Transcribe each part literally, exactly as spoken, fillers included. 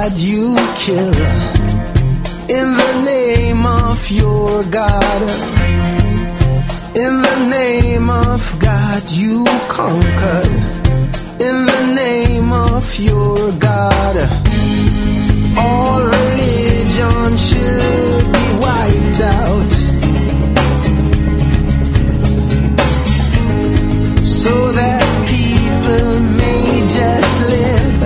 God you kill. In the name of your God. In the name of God you conquered. In the name of your God. All religion should be wiped out, so that people may just live.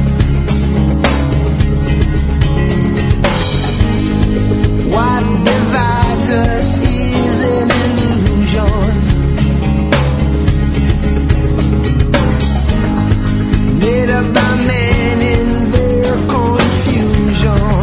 What divides us is an illusion, made up by men in their confusion.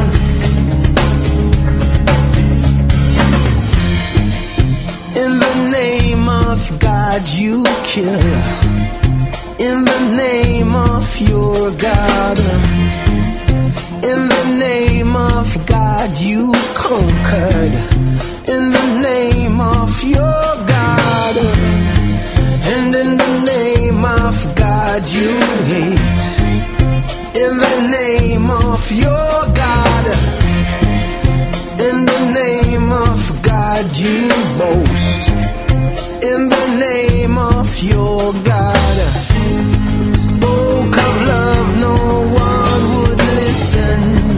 In the name of God you kill. In the name of your God. In the name of God you conquered. In the name of your God. And in the name of God you hate. In the name of your God. In the name of God you boast. In the name of your God. Spoke of love, no one would listen.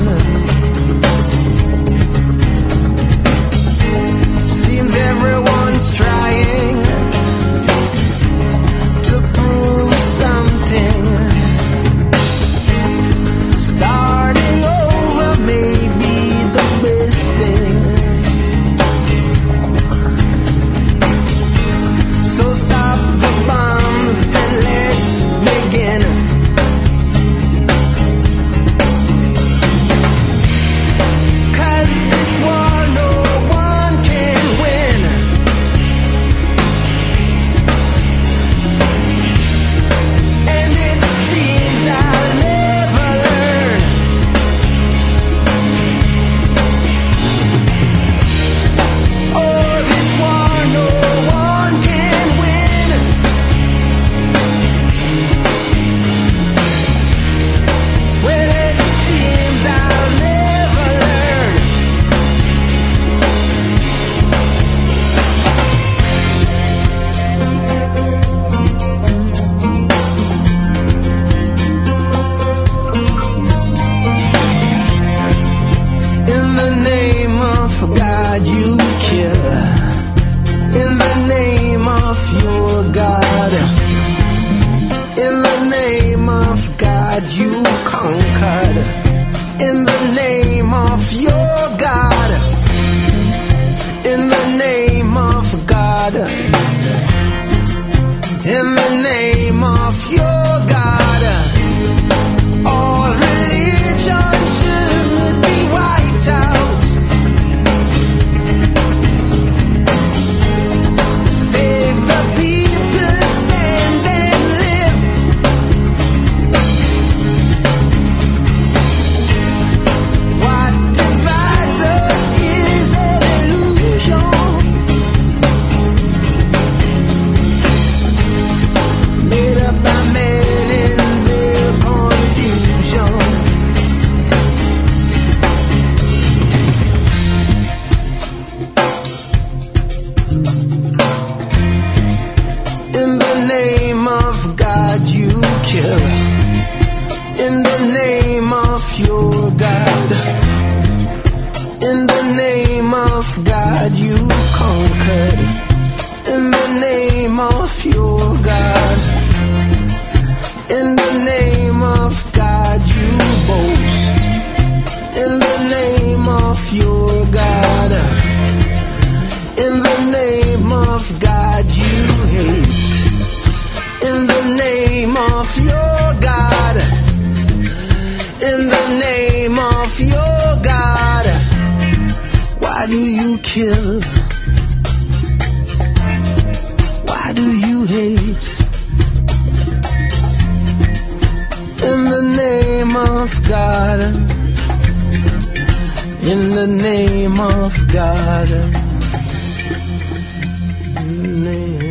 Seems everyone's trying to prove something. Starting over may be the best thing. So stop the bombs and let's begin. Cause this war no one can win. And it seems I'll never learn. Oh, this war no one can win. Well, it seems I'll never learn. In the name of God you kill. In the name of your God. In the name of God you conquered. In the name of your God. In the name of God. In the name of your God. All religion should be wiped out. Save the people, stand and live. What divides us is an illusion, made up by men in their confusion. In the name of God you kill. In the name of your God. In the name of God you conquered. In the name of your God. In the name of God you boast. In the name of your God. In the name of God you hate. In the name of your God. In the name of your God. Why do you kill? Why do you hate? In the name of God. In the name of God. In the name